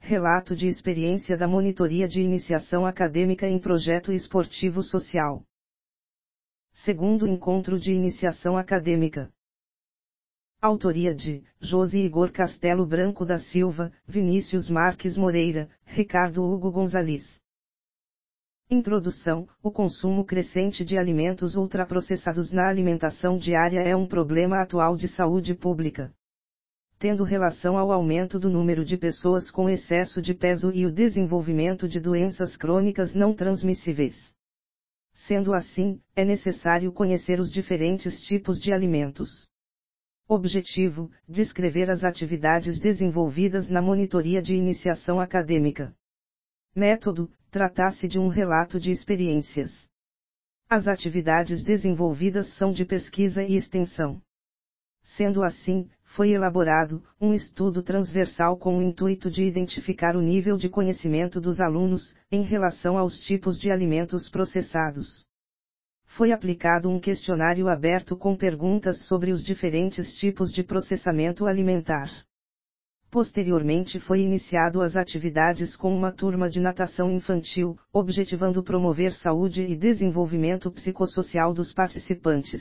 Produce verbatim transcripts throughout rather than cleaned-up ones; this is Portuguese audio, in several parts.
Relato de experiência da monitoria de iniciação acadêmica em projeto esportivo social. Segundo encontro de iniciação acadêmica. Autoria de Josi Igor Castelo Branco da Silva, Vinícius Marques Moreira, Ricardo Hugo Gonzalez. Introdução: o consumo crescente de alimentos ultraprocessados na alimentação diária é um problema atual de saúde pública, tendo relação ao aumento do número de pessoas com excesso de peso e o desenvolvimento de doenças crônicas não transmissíveis. Sendo assim, é necessário conhecer os diferentes tipos de alimentos. Objetivo: descrever as atividades desenvolvidas na monitoria de iniciação acadêmica. Método: tratar-se de um relato de experiências. As atividades desenvolvidas são de pesquisa e extensão. Sendo assim, foi elaborado um estudo transversal com o intuito de identificar o nível de conhecimento dos alunos em relação aos tipos de alimentos processados. Foi aplicado um questionário aberto com perguntas sobre os diferentes tipos de processamento alimentar. Posteriormente foi iniciado as atividades com uma turma de natação infantil, objetivando promover saúde e desenvolvimento psicossocial dos participantes.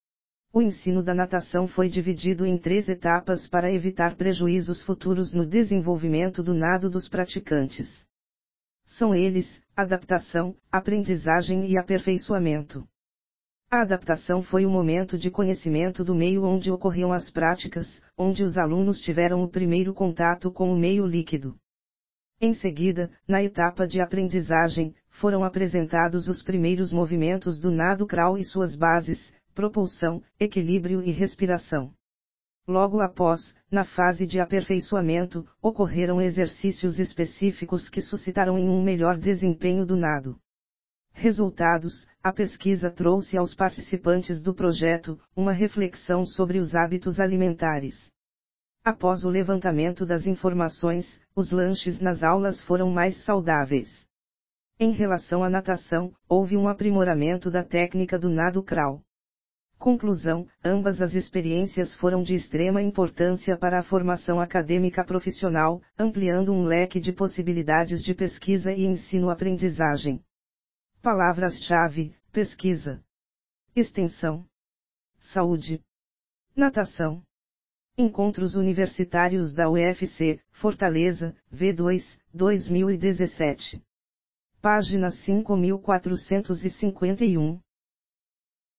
O ensino da natação foi dividido em três etapas para evitar prejuízos futuros no desenvolvimento do nado dos praticantes. São eles: adaptação, aprendizagem e aperfeiçoamento. A adaptação foi o momento de conhecimento do meio onde ocorriam as práticas, onde os alunos tiveram o primeiro contato com o meio líquido. Em seguida, na etapa de aprendizagem, foram apresentados os primeiros movimentos do nado crawl e suas bases: propulsão, equilíbrio e respiração. Logo após, na fase de aperfeiçoamento, ocorreram exercícios específicos que suscitaram em um melhor desempenho do nado. Resultados: a pesquisa trouxe aos participantes do projeto uma reflexão sobre os hábitos alimentares. Após o levantamento das informações, os lanches nas aulas foram mais saudáveis. Em relação à natação, houve um aprimoramento da técnica do nado crawl. Conclusão: ambas as experiências foram de extrema importância para a formação acadêmica profissional, ampliando um leque de possibilidades de pesquisa e ensino-aprendizagem. Palavras-chave: pesquisa, extensão, saúde, natação. Encontros Universitários da U F C, Fortaleza, V dois, dois mil e dezessete. Página cinco mil quatrocentos e cinquenta e um.